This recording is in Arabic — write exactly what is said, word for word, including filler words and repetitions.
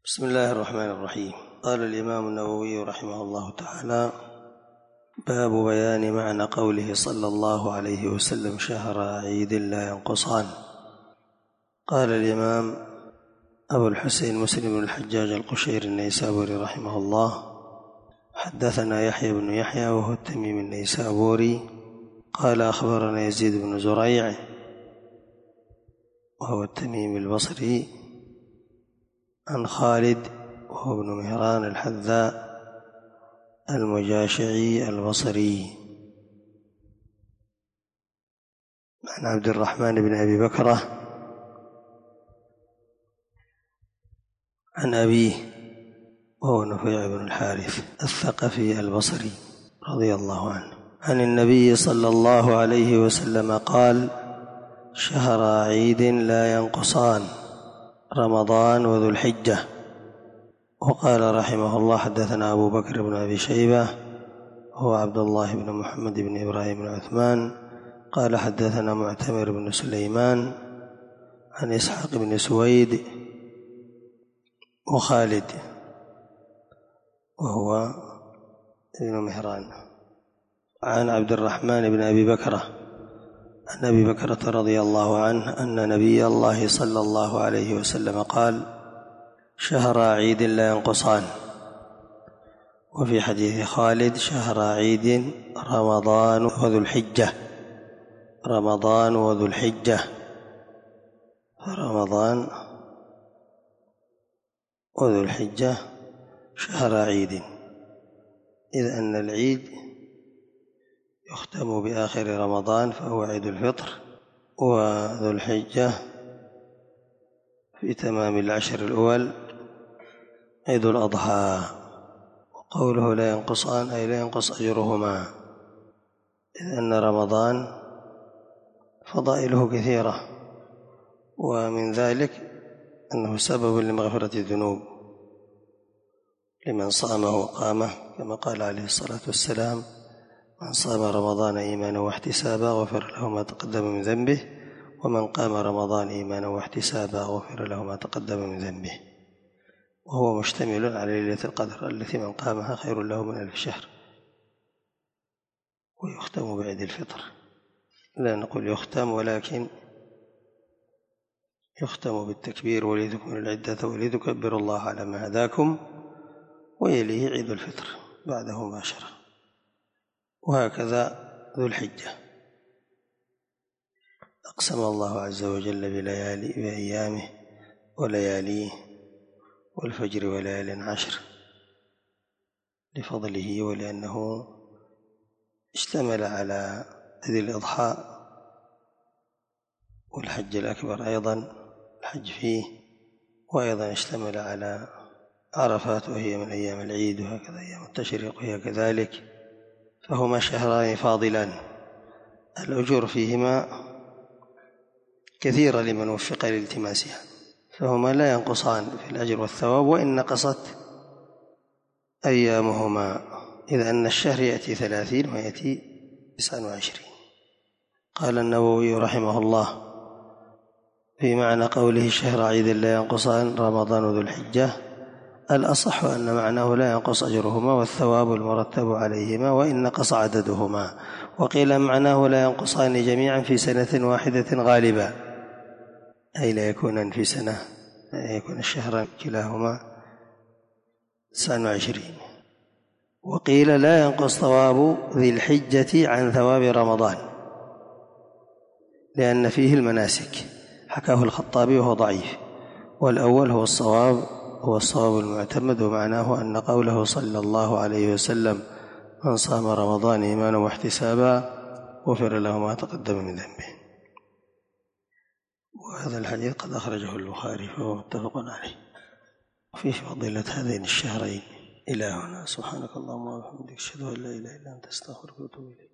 بسم الله الرحمن الرحيم. قال الإمام النووي رحمه الله تعالى: باب بيان معنى قوله صلى الله عليه وسلم شهر عيد لا ينقصان. قال الإمام أبو الحسين مسلم بن الحجاج القشيري النيسابوري رحمه الله: حدثنا يحيى بن يحيى وهو التميمي النيسابوري قال أخبرنا يزيد بن زريع وهو التميمي البصري عن خالد وهو ابن مهران الحذاء المجاشعي البصري عن عبد الرحمن بن أبي بكرة عن أبيه وهو نفيع بن الحارث الثقفي البصري رضي الله عنه عن النبي صلى الله عليه وسلم قال: شهر عيد لا ينقصان، رمضان وذو الحجة. وقال رحمه الله: حدثنا أبو بكر بن أبي شيبة هو عبد الله بن محمد بن إبراهيم بن عثمان قال حدثنا معتمر بن سليمان عن إسحاق بن سويد وخالد وهو ابن مهران عن عبد الرحمن بن أبي بكرة عن أبي بكرة رضي الله عنه أن نبي الله صلى الله عليه وسلم قال: شهر عيد لا ينقصان. وفي حديث خالد: شهر عيد رمضان وذو الحجة، رمضان وذو الحجة، فرمضان وذو الحجة شهر عيد، إذ أن العيد يختم بآخر رمضان فهو عيد الفطر، وذو الحجة في تمام العشر الأول عيد الأضحى. وقوله لا ينقصان أي لا ينقص أجرهما، إذ أن رمضان فضائله كثيرة، ومن ذلك أنه سبب لمغفرة الذنوب لمن صامه وقامه، كما قال عليه الصلاة والسلام: من صام رمضان إيمانا واحتسابا غفر له ما تقدم من ذنبه، ومن قام رمضان إيمانا واحتسابا غفر له ما تقدم من ذنبه. وهو مشتمل على ليلة القدر التي من قامها خير له من ألف شهر. ويختم بعيد الفطر، لا نقول يختم، ولكن يختم بالتكبير: ولتكملوا العدة ولتكبروا الله على ما هداكم، ويليه عيد الفطر بعده مباشرة. وهكذا ذو الحجة أقسم الله عز وجل بليالي بأيامه ولياليه والفجر وليال عشر لفضله، ولأنه اشتمل على ذي الإضحى والحج الأكبر أيضا الحج فيه، وأيضا اشتمل على عرفات وهي من أيام العيد، وهكذا أيام التشريق وهي كذلك، فهما شهران فاضلان الأجور فيهما كثيرة لمن وفق لالتماسها، فهما لا ينقصان في الأجر والثواب وإن نقصت أيامهما، إذ أن الشهر يأتي ثلاثين ويأتي تسعة وعشرين. قال النووي رحمه الله في معنى قوله شهر عيد لا ينقصان، رمضان وذو الحجة: الأصح أن معناه لا ينقص أجرهما والثواب المرتب عليهما وإن نقص عددهما. وقيل معناه لا ينقصان جميعا في سنة واحدة غالبا، أي لا يكونان في سنة، لا يكون الشهران كلاهما تسعة وعشرين. وقيل لا ينقص ثواب ذي الحجة عن ثواب رمضان، لأن فيه المناسك، حكاه الخطابي وهو ضعيف. والأول هو الصواب هو الصواب المعتمد، ومعناه أن قوله صلى الله عليه وسلم: من صام رمضان إيمانا واحتسابا غفر له ما تقدم من ذنبه. وهذا الحديث قد أخرجه البخاري فهو متفق عليه. وفيه فضيلة هذين الشهرين. إلى هنا، سبحانك اللهم وبحمدك، أشهد أن لا إله إلا أنت، أستغفرك وأتوب إليك.